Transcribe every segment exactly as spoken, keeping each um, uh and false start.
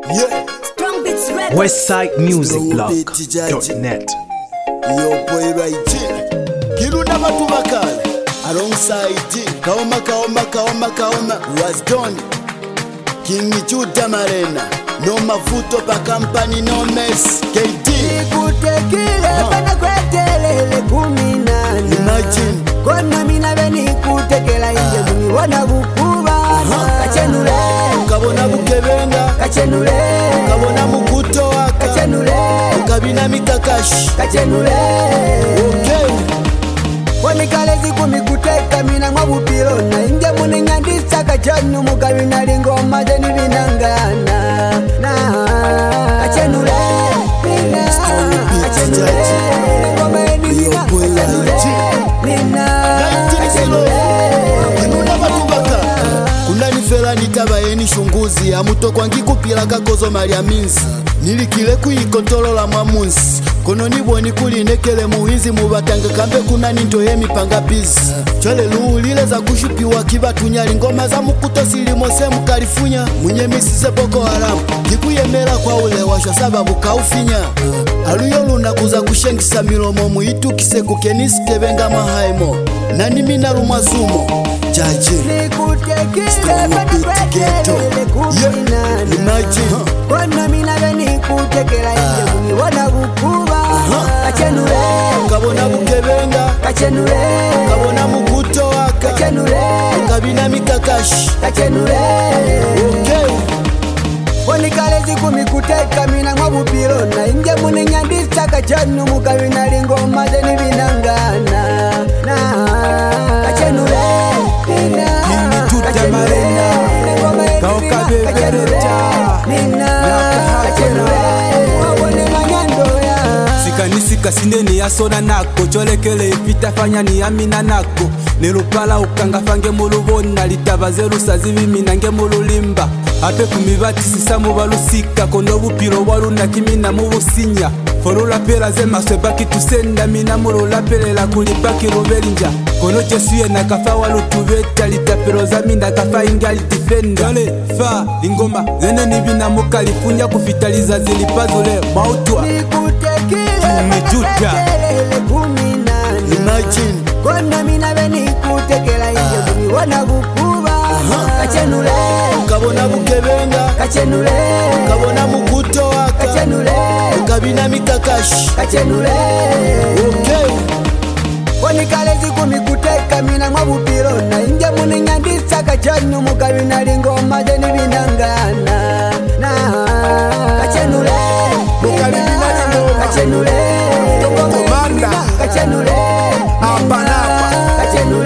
Yeah. Strong Beats Records. Westside Music Blog dot net. Yo boy right Kiruna batu bakale alongside Kaoma Kaoma Kaoma Kaoma was done King Chuta Marena no mafuto pa company no mess K D Nikutekile bana kwetelele kumi nane. Imagine Kona mina beni kutekela inje kumi wana bukubana. Kachenule ukabona bukebenga Kachenule ukabona mukuto waka Kachenule ukabina mikakashi Kachenule okay Wanikalezi kumi kuteka mina mwabupilo na inje mune nyandisa kachanu mukabina lingoma jeni binangana na Kachenule nina Kachenule lingoma jeni binangana nina Kachenule Kiruna batu bakale kuna nifela nitabayeni shunguzi amuto kwangi kupila kakozo malia minzi nilikile kuikontolola mwamunsi kono niboni kulinekele muhizi mubatanga kambe kuna ninto yemipanga bizi chale luulile za kushupiwa kibatunyali ngoma za mukuto silimose mukalifunya mwenye misize Boko Haram kikuyemela kwa ule washo sababu kaufinya aluyo lunakuza kushengisa milomo muitukise kukenisi benga mahaimo nani mina lumwazumo jaji Nikutekile bana kwetelele kumi nane. Imagine Kona mina beni kutekela inje kumi wana bukubana. Kachenule ukabona bukebenga Kachenule ukabona mukuto waka Kachenule ukabina mikakashi Kachenule okay Wanikalezi kumi kuteka mina mwabupilo na inje mune nyandisa kachanu mukabina lingoma jeni binangana na Kachenule nina Kini tuta Kachenule marena. lingoma jeni Kauka bebe Kachenule recha. nina Naka Kachenule wabone manyando ya Sikanisi kasinde ni yasona nako cholekele ipita fanya ni amina nako nilupala ukanga fange mulubona litabaze lusazi bimina nge mululimba ape kumibati sisa mubalusika kono bupiro waluna kimina mubusinya forula pela ze maswebaki tusenda mina mulula pelela kulipaki rubelinja kono chesuye na kafa walutubeta litapero za minda kafa ingali defenda dole fa ingoma zene nibina mukalifunya kufitaliza zilipazule mautwa Nikutekile Umejuta. kwetelele kumi nane. imagine Kona mina beni kutekela inje kumi wana bukubana. Kachenule ukabona bukebenga Kachenule ukabona mukuto waka Kachenule ukabina mikakashi Kachenule okay Wanikalezi kumi kuteka mina mwabupilo na inje mune nyandisa kachanu mukabina lingoma jeni binangana na Kachenule Mukalibina lingoma. Kachenule Komanda. Kachenule Hapa na hapa. Kachenule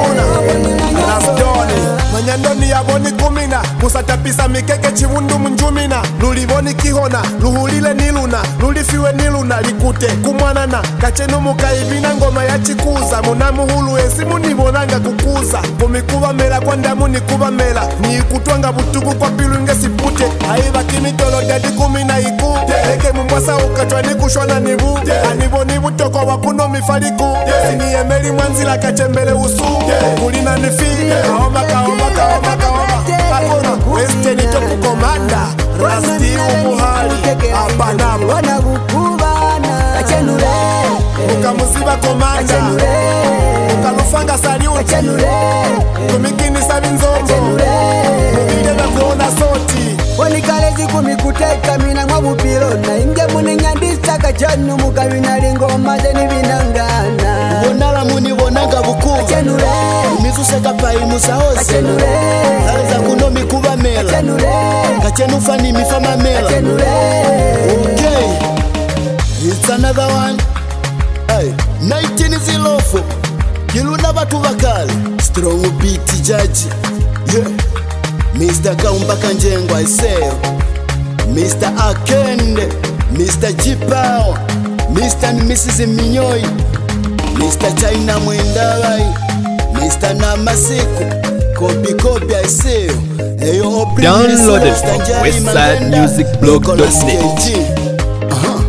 Rasdoni manyandoni yaboni kumina kusatapisa mikeke chibundu munjumina luliboni kihona luhulile niluna lulifiwe niluna likute kumwanana kachenu mukaibina ngoma ya chikuza munamuhulu esimu nibonanga kukuza kumikuba mela kwa ndamu nikuba mela niikutwanga butuku kwa pilu ngesipute aiba kimitolo dadi kumina iku eke mumbwasa ukatwa nikushwana nibu aniboni butoko wakuno mifaliku siniyemeli mwanzila kachembele usu kulina nifi kaoma kaoma kaoma kaoma akono westeni topu komanda rasti umuhali apanapa wana bukubana. Kachenule ukamuziba komanda Kachenule ukalufanga saliuti Kachenule tumikini sabi nzombo Kachenule mubile bakuona soti Wanikalezi kumi kuteka mina mwabupilo na inje mune nyandisa kachanu mukabina lingoma jeni binangana bonala munibonanga bukuba Kachenule imizuseka payi musahozi Kachenule aleza kuno mikuba mela Kachenule kachenufa ni mifama mela Kachenule okay it's another one hey nineteen oh four Kiruna batu bakale strong beat jaji yeah Mister Kaumba Kanjengwa iseo Mister Akende Mister Jipao Mister and Missus Minyoi Mister China Mwendabai Mister Namasiku Kobi Kobi iseo Eyo Opri Downloaded Mister from Njari westside Magenda, music blog dot net. Nicolas K G. Uh-huh.